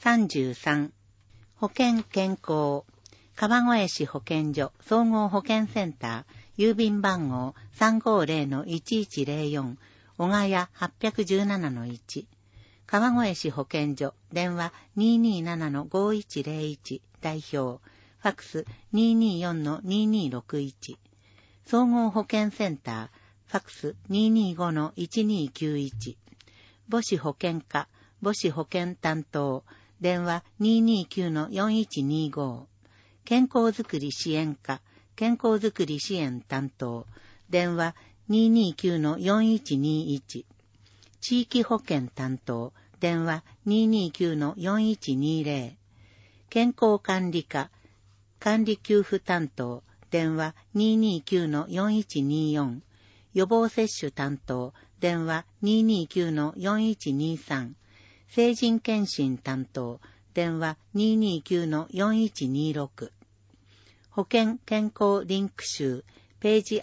33、保険健康、川越市保健所総合保健センター、郵便番号 350-1104、小谷817-1、川越市保健所、電話 227-5101、代表、ファックス 224-2261、総合保健センター、ファックス 225-1291、母子保健課、母子保健担当、電話 229-4125、健康づくり支援課、健康づくり支援担当、電話 229-4121、地域保健担当、電話 229-4120、健康管理課、管理給付担当、電話 229-4124、予防接種担当、電話 229-4123、成人検診担当、電話 229-4126、保険健康リンク集、ページ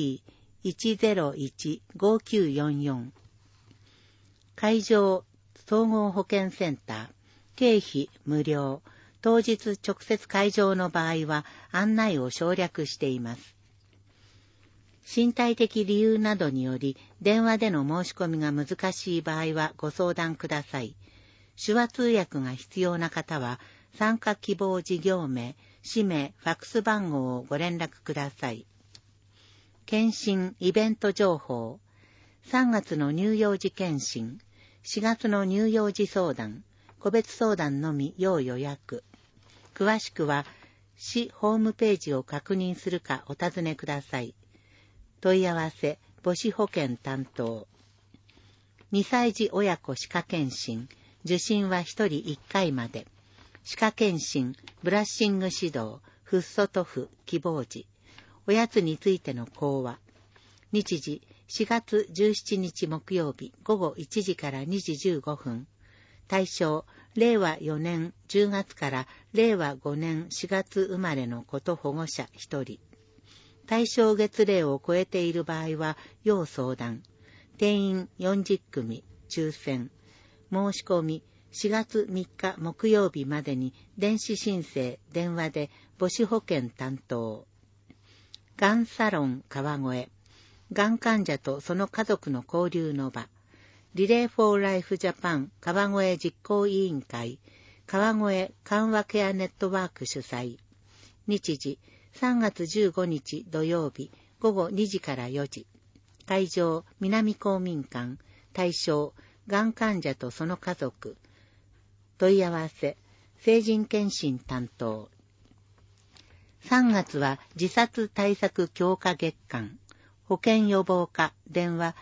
ID101-5944、会場総合保健センター、経費無料、当日直接会場の場合は案内を省略しています。身体的理由などにより電話での申し込みが難しい場合はご相談ください。手話通訳が必要な方は参加希望事業名、氏名、ファックス番号をご連絡ください。検診イベント情報、3月の乳幼児検診、4月の乳幼児相談、個別相談のみ要予約。詳しくは市ホームページを確認するかお尋ねください。問い合わせ、母子保健担当。2歳児親子歯科検診、受診は1人1回まで。歯科検診、ブラッシング指導、フッ素塗布、希望時。おやつについての講話。日時、4月17日木曜日午後1時から2時15分。対象、令和4年10月から令和5年4月生まれの子と保護者1人。対象月齢を超えている場合は要相談。定員40組、抽選。申し込み、4月3日木曜日までに電子申請、電話で母子保健担当。がんサロン川越。がん患者とその家族の交流の場。リレーフォーライフジャパン川越実行委員会、川越緩和ケアネットワーク主催。日時、3月15日土曜日午後2時から4時。会場、南公民館。対象、がん患者とその家族。問い合わせ、成人検診担当。3月は自殺対策強化月間。保険予防課、電話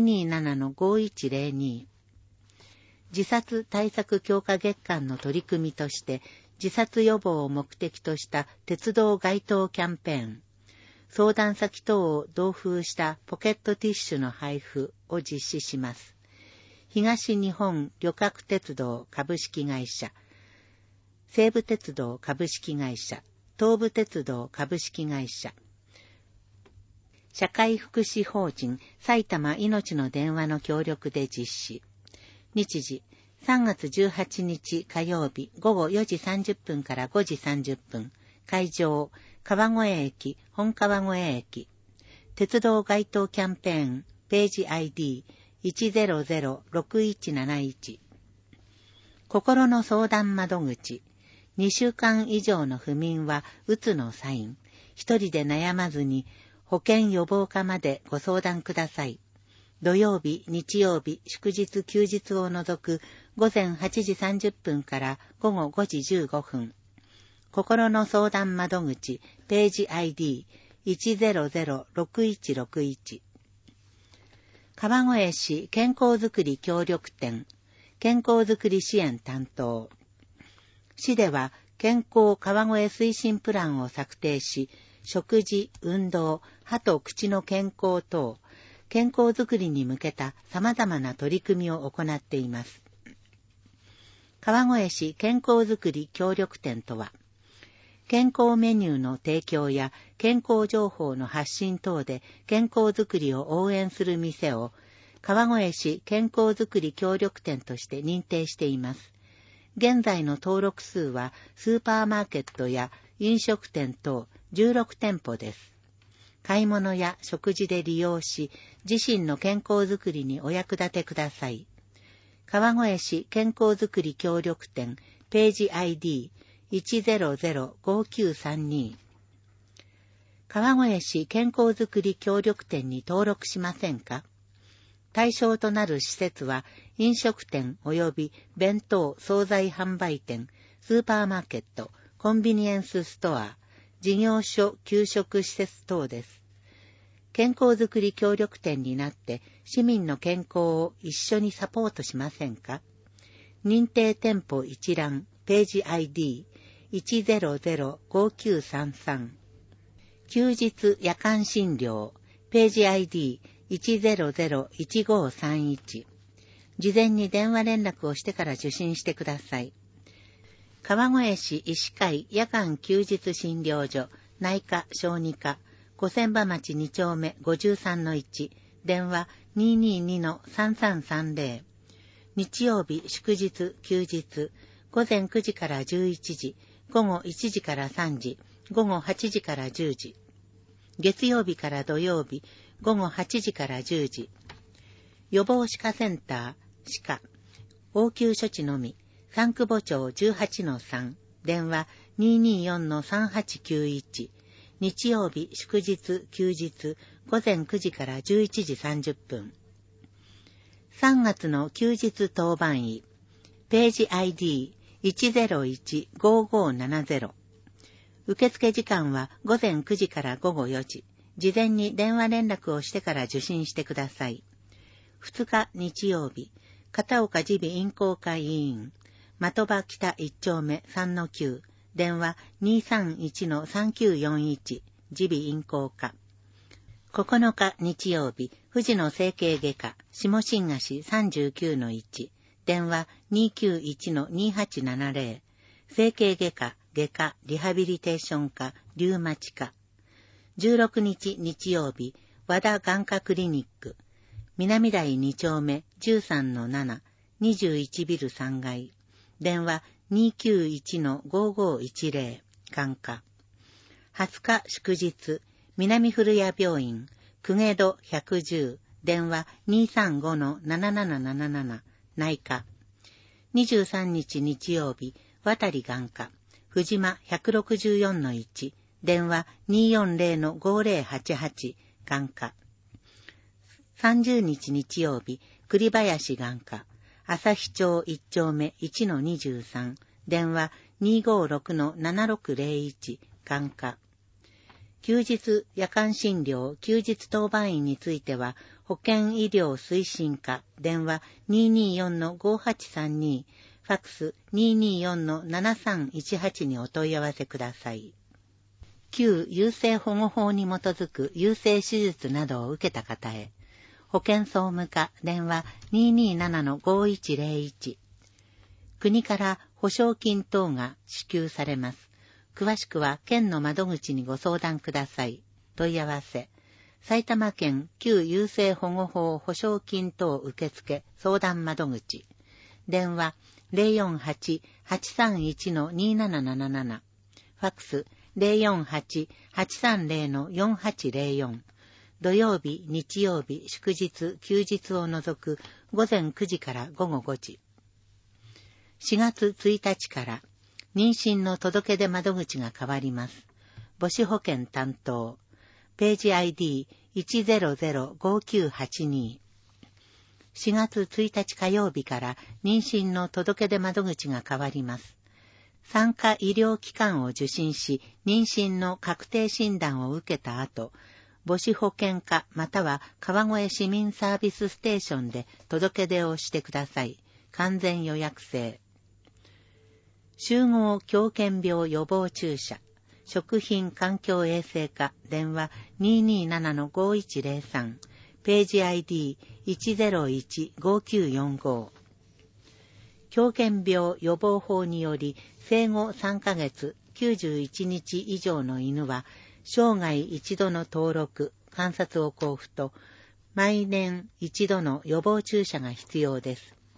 227-5102。自殺対策強化月間の取り組みとして、自殺予防を目的とした鉄道街頭キャンペーン、相談先等を同封したポケットティッシュの配布を実施します。東日本旅客鉄道株式会社、西武鉄道株式会社、東武鉄道株式会社、社会福祉法人埼玉いのちの電話の協力で実施。日時、3月18日火曜日午後4時30分から5時30分。会場、川越駅、本川越駅。鉄道街頭キャンペーン、ページ ID1006171。心の相談窓口。2週間以上の不眠はうつのサイン。一人で悩まずに保険予防課までご相談ください。土曜日、日曜日、祝日、休日を除く午前8時30分から午後5時15分。心の相談窓口、ページ ID1006161。川越市健康づくり協力店、健康づくり支援担当。市では健康川越推進プランを策定し、食事、運動、歯と口の健康等、健康づくりに向けた様々な取り組みを行っています。川越市健康づくり協力店とは、健康メニューの提供や健康情報の発信等で健康づくりを応援する店を川越市健康づくり協力店として認定しています。 現在の登録数はスーパーマーケットや飲食店等16店舗です。買い物や食事で利用し、自身の健康づくりにお役立てください。川越市健康づくり協力店、ページ ID1005932。川越市健康づくり協力店に登録しませんか？対象となる施設は、飲食店及び弁当・惣菜販売店、スーパーマーケット、コンビニエンスストア、事業所給食施設等です。健康づくり協力店になって市民の健康を一緒にサポートしませんか？認定店舗一覧、ページ ID1005933。休日夜間診療、ページ ID1001531。事前に電話連絡をしてから受診してください。川越市医師会夜間休日診療所、内科小児科、御殿場町2丁目 53-1、電話 222-3330。日曜日、祝日、休日、午前9時から11時、午後1時から3時、午後8時から10時。月曜日から土曜日、午後8時から10時。予防歯科センター、歯科、応急処置のみ、三久保町 18-3、電話 224-3891。日曜日、祝日、休日、午前9時から11時30分。3月の休日当番医、ページ ID1015570。受付時間は午前9時から午後4時。事前に電話連絡をしてから受診してください。2日日曜日、片岡耳鼻咽喉科医院、的場北1丁目 3-9、電話 231-3941、耳鼻咽喉科。9日日曜日、富士の整形外科、下新河市 39-1、電話 291-2870、整形外科、外科、リハビリテーション科、リュウマチ科。16日日曜日、和田眼科クリニック、南台2丁目 13-7、21ビル3階、電話 291-5510、眼科。20日祝日、南古谷病院、公家戸110、電話 235-7777、内科。23日日曜日、渡眼科、藤間 164-1、電話 240-5088、眼科。30日日曜日、栗林眼科、旭町1丁目 1-23、電話 256-7601、眼科。休日夜間診療、休日当番員については、保健医療推進課、電話 224-5832、ファックス 224-7318 にお問い合わせください。旧優生保護法に基づく優生手術などを受けた方へ、保健総務課、電話 227-5101。国から保証金等が支給されます。詳しくは県の窓口にご相談ください。問い合わせ。埼玉県旧優生保護法保証金等受付相談窓口。電話 048-831-2777。ファックス 048-830-4804。土曜日、日曜日、祝日、休日を除く午前9時から午後5時。4月1日から妊娠の届け出窓口が変わります。母子保健担当。ページ ID1005982。4月1日火曜日から妊娠の届け出窓口が変わります。産科医療機関を受診し、妊娠の確定診断を受けた後、母子保健課または川越市民サービスステーションで届け出をしてください。完全予約制。集合狂犬病予防注射。食品環境衛生課電話 227-5103。ページ ID101-5945。狂犬病予防法により生後3ヶ月91日以上の犬は生涯一度の登録、観察を交付と毎年一度の予防注射が必要です。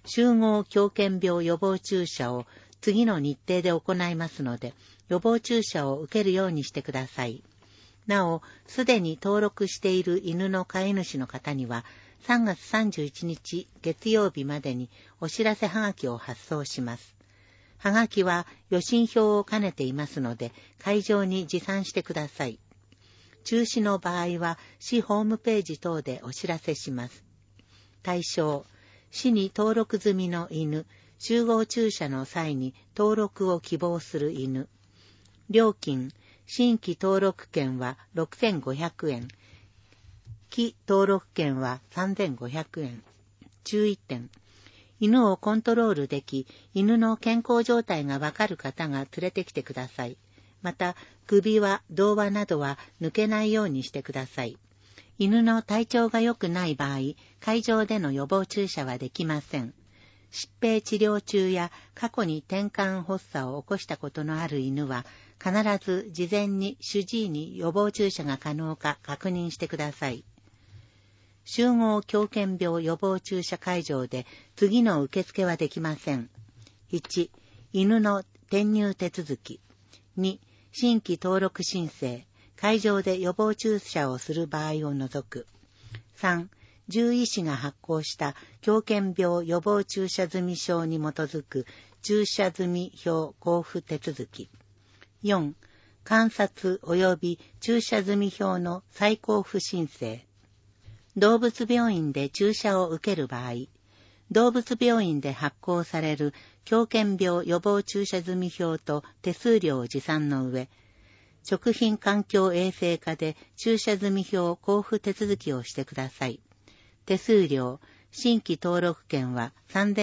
集合狂犬病予防注射を次の日程で行いますので、予防注射を受けるようにしてください。なお、すでに登録している犬の飼い主の方には、3月31日月曜日までにお知らせはがきを発送します。はがきは予診票を兼ねていますので、会場に持参してください。中止の場合は、市ホームページ等でお知らせします。対象、市に登録済みの犬、集合注射の際に登録を希望する犬。料金、新規登録券は6500円。既登録券は3500円。注意点。犬をコントロールでき、犬の健康状態がわかる方が連れてきてください。また、首輪、胴輪などは抜けないようにしてください。犬の体調が良くない場合、会場での予防注射はできません。疾病治療中や過去に転換発作を起こしたことのある犬は、必ず事前に主治医に予防注射が可能か確認してください。集合狂犬病予防注射会場で次の受付はできません。1、犬の転入手続き。2、新規登録申請。会場で予防注射をする場合を除く。3、獣医師が発行した狂犬病予防注射済証に基づく注射済表交付手続き。4、観察及び注射済表の再交付申請。動物病院で注射を受ける場合、動物病院で発行される狂犬病予防注射済表と手数料を持参の上、食品環境衛生課で注射済表交付手続きをしてください。手数料、新規登録券は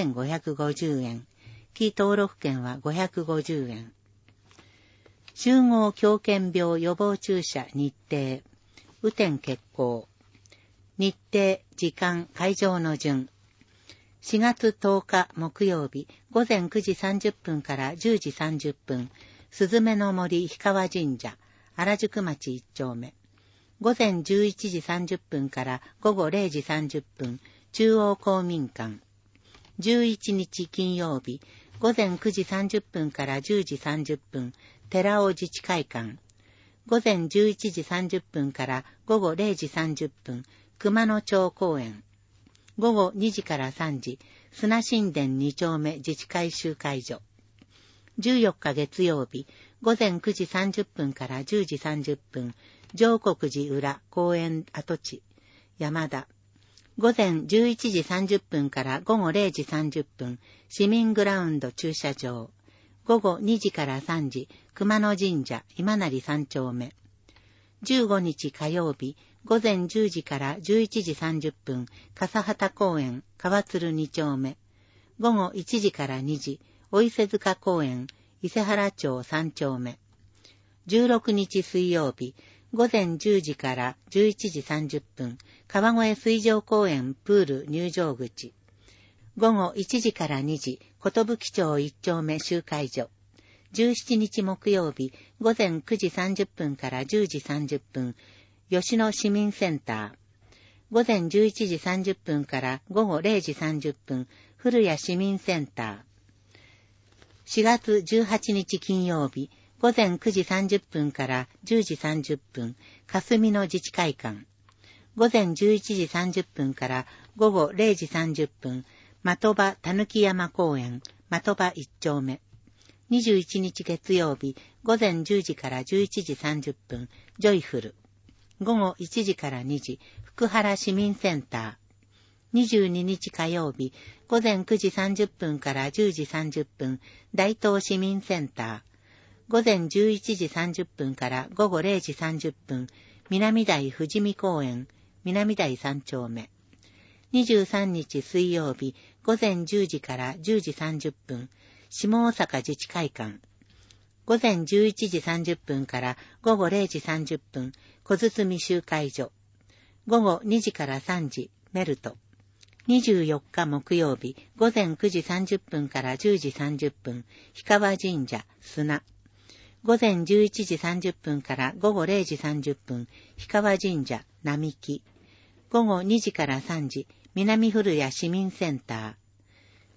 3550円、既登録券は550円。集合狂犬病予防注射日程、雨天決行。日程、時間、会場の順。4月10日木曜日、午前9時30分から10時30分、すずめの森氷川神社、原宿町1丁目。午前11時30分から午後0時30分、中央公民館。11日金曜日、午前9時30分から10時30分、寺尾自治会館。午前11時30分から午後0時30分、熊野町公園。午後2時から3時、砂神殿2丁目自治会集会所。14日月曜日、午前9時30分から10時30分、上国寺裏公園跡地、山田。午前11時30分から午後0時30分、市民グラウンド駐車場。午後2時から3時、熊野神社今成3丁目。15日火曜日、午前10時から11時30分、笠畑公園、川鶴2丁目。午後1時から2時、お伊勢塚公園、伊勢原町3丁目。16日水曜日、午前10時から11時30分、川越水上公園プール入場口。午後1時から2時、寿町1丁目集会所。17日木曜日、午前9時30分から10時30分、吉野市民センター。午前11時30分から午後0時30分、古谷市民センター。4月18日金曜日、午前9時30分から10時30分、霞の自治会館。午前11時30分から午後0時30分、的場たぬき山公園、的場1丁目。21日月曜日、午前10時から11時30分、ジョイフル。午後1時から2時、福原市民センター。22日火曜日、午前9時30分から10時30分、大東市民センター。午前11時30分から午後0時30分、南台富士見公園、南台3丁目。23日水曜日、午前10時から10時30分、下大阪自治会館。午前11時30分から午後0時30分、小堤集会所。午後2時から3時、メルト。24日木曜日、午前9時30分から10時30分、氷川神社、砂。午前11時30分から午後0時30分、氷川神社、並木。午後2時から3時、南古谷市民センター。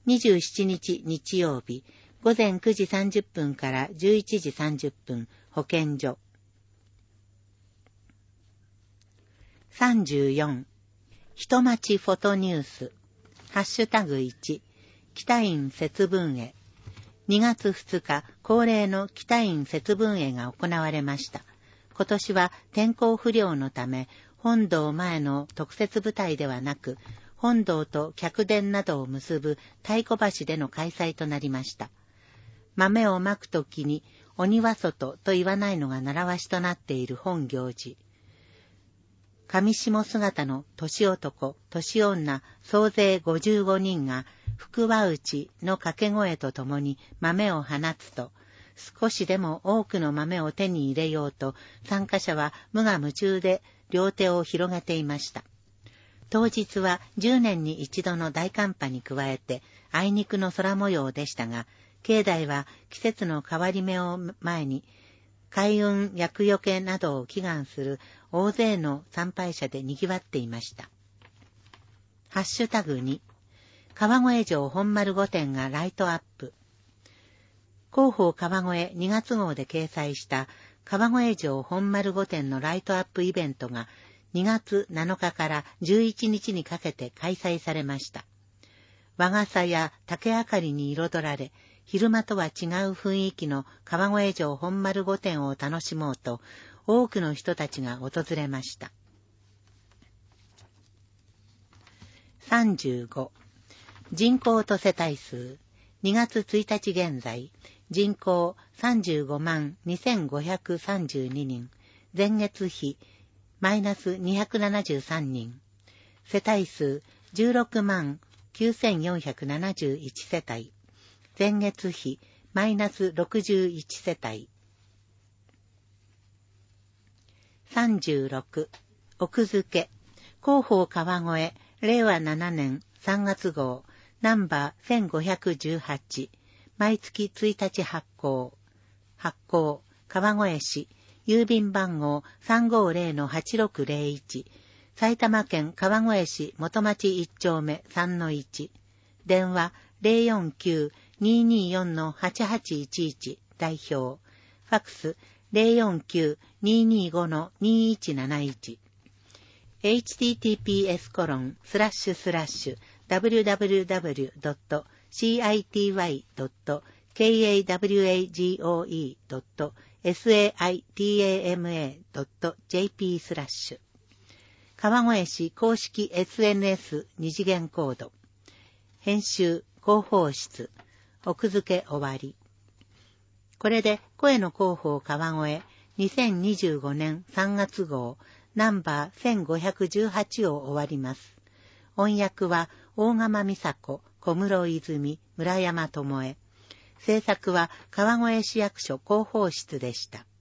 27日日曜日、午前9時30分から11時30分、保健所。34、人町フォトニュース、ハッシュタグ1、北院節分会。2月2日、恒例の北院節分会が行われました。今年は天候不良のため、本堂前の特設舞台ではなく、本堂と客殿などを結ぶ太鼓橋での開催となりました。豆をまくときに、鬼は外と言わないのが習わしとなっている本行事。上下姿の年男、年女、総勢55人が、福は内の掛け声とともに豆を放つと、少しでも多くの豆を手に入れようと、参加者は無我夢中で両手を広げていました。当日は10年に一度の大寒波に加えて、あいにくの空模様でしたが、境内は季節の変わり目を前に、開運厄除けなどを祈願する大勢の参拝者で賑わっていました。ハッシュタグ2、川越城本丸御殿がライトアップ。広報川越2月号で掲載した川越城本丸御殿のライトアップイベントが2月7日から11日にかけて開催されました。和傘や竹明かりに彩られ、昼間とは違う雰囲気の川越城本丸御殿を楽しもうと、多くの人たちが訪れました。35、人口と世帯数。2月1日現在、人口35万2532人、前月比マイナス273人、世帯数16万9471世帯、前月比マイナス61世帯。36、奥付、広報川越、令和7年3月号、ナンバー1518、毎月1日発行。発行、川越市、郵便番号 350-8601、埼玉県川越市元町1丁目 3-1、電話 049-224-8811 代表、ファクス 049-225-2171、https://www.city.kawaii.saitama.jp/ 川越市公式 SNS 二次元コード。編集広報室。奥付け終わり。これで声の広報川越2025年3月号ナンバー1518を終わります。音訳は大釜美佐子、小室泉、村山智恵。制作は川越市役所広報室でした。